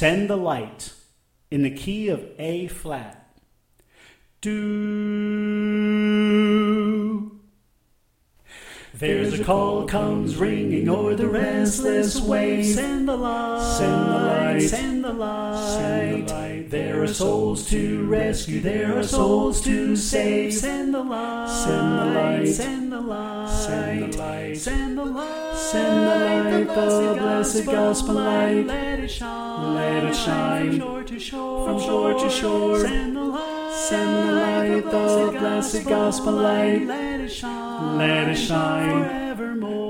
Send the light in the key of A flat. Do. There's a call comes ringing o'er the restless waves. Send the light, send the light, send the light, send the light. There are souls to rescue, there are souls to save. Send the light, send the light, send the light, send the light, send the light, send the light, the blessed gospel light. Let it shine, from shore to shore, from shore to shore. Send the light, send the light, the blessed gospel light. Let it shine forevermore.